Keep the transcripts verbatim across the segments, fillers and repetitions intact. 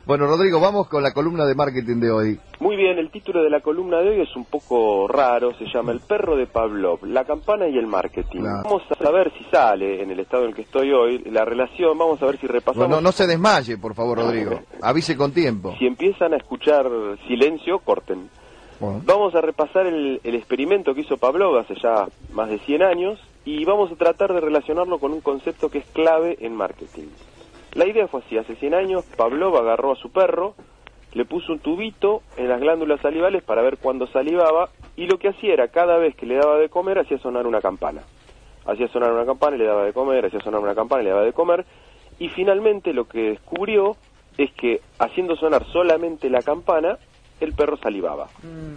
Bueno, Rodrigo, vamos con la columna de marketing de hoy. Muy bien, el título de la columna de hoy es un poco raro, se llama El perro de Pavlov, la campana y el marketing. Claro. Vamos a ver si sale, en el estado en el que estoy hoy, la relación, vamos a ver si repasamos... No, no, no se desmaye, por favor, Rodrigo, avise con tiempo. Si empiezan a escuchar silencio, corten. Bueno. Vamos a repasar el, el experimento que hizo Pavlov hace ya más de cien años y vamos a tratar de relacionarlo con un concepto que es clave en marketing. La idea fue así, hace cien años Pavlov agarró a su perro, le puso un tubito en las glándulas salivales para ver cuándo salivaba y lo que hacía era cada vez que le daba de comer hacía sonar una campana. Hacía sonar una campana y le daba de comer, hacía sonar una campana y le daba de comer y finalmente lo que descubrió es que haciendo sonar solamente la campana el perro salivaba.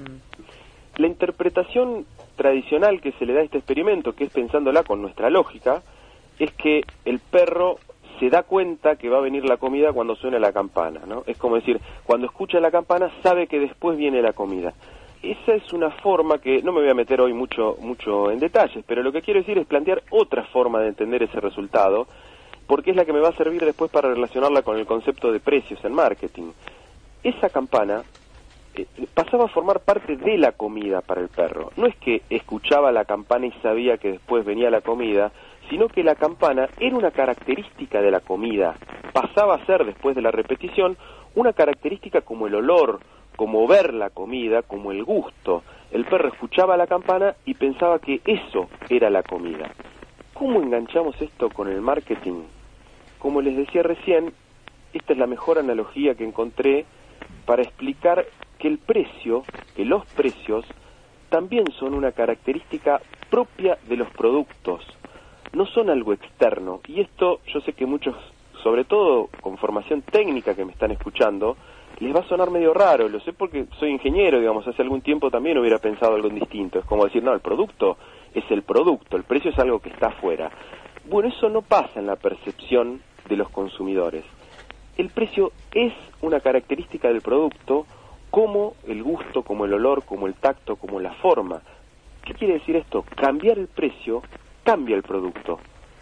Mm. La interpretación tradicional que se le da a este experimento, que es pensándola con nuestra lógica, es que el perro se da cuenta que va a venir la comida cuando suena la campana, ¿no? Es como decir, cuando escucha la campana sabe que después viene la comida. Esa es una forma que, no me voy a meter hoy mucho, mucho en detalles, pero lo que quiero decir es plantear otra forma de entender ese resultado, porque es la que me va a servir después para relacionarla con el concepto de precios en marketing. Esa campana eh, pasaba a formar parte de la comida para el perro. No es que escuchaba la campana y sabía que después venía la comida, sino que la campana era una característica de la comida, pasaba a ser, después de la repetición, una característica como el olor, como ver la comida, como el gusto. El perro escuchaba la campana y pensaba que eso era la comida. ¿Cómo enganchamos esto con el marketing? Como les decía recién, esta es la mejor analogía que encontré para explicar que el precio, que los precios, también son una característica propia de los productos. No son algo externo, y esto yo sé que muchos, sobre todo con formación técnica que me están escuchando, les va a sonar medio raro, lo sé porque soy ingeniero, digamos, hace algún tiempo también hubiera pensado algo distinto, es como decir, no, el producto es el producto, el precio es algo que está afuera. Bueno, eso no pasa en la percepción de los consumidores. El precio es una característica del producto, como el gusto, como el olor, como el tacto, como la forma. ¿Qué quiere decir esto? Cambiar el precio cambia el producto.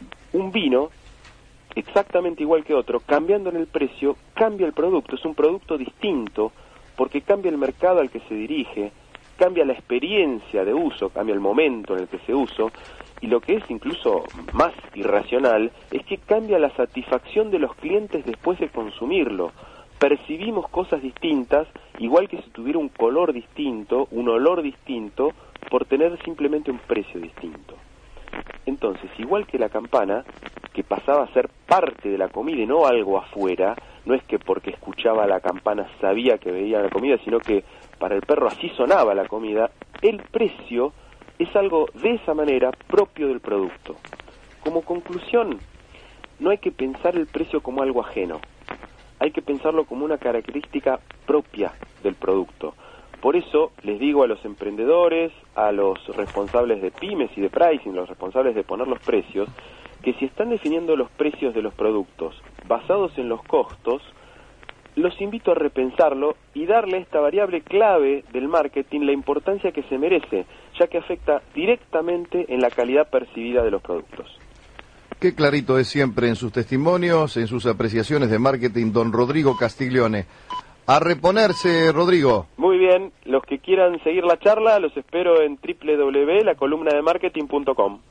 Un vino, exactamente igual que otro, cambiando en el precio, cambia el producto. Es un producto distinto porque cambia el mercado al que se dirige, cambia la experiencia de uso, cambia el momento en el que se usa, y lo que es incluso más irracional es que cambia la satisfacción de los clientes después de consumirlo. Percibimos cosas distintas, igual que si tuviera un color distinto, un olor distinto, por tener simplemente un precio distinto. Entonces, igual que la campana, que pasaba a ser parte de la comida y no algo afuera, no es que porque escuchaba la campana sabía que veía la comida, sino que para el perro así sonaba la comida, el precio es algo de esa manera propio del producto. Como conclusión, no hay que pensar el precio como algo ajeno, hay que pensarlo como una característica propia del producto. Por eso les digo a los emprendedores, a los responsables de pymes y de pricing, los responsables de poner los precios, que si están definiendo los precios de los productos basados en los costos, los invito a repensarlo y darle a esta variable clave del marketing la importancia que se merece, ya que afecta directamente en la calidad percibida de los productos. Qué clarito es siempre en sus testimonios, en sus apreciaciones de marketing, don Rodrigo Castiglione. A reponerse, Rodrigo. Muy bien, los que quieran seguir la charla los espero en doble u doble u doble u punto la columna de marketing punto com.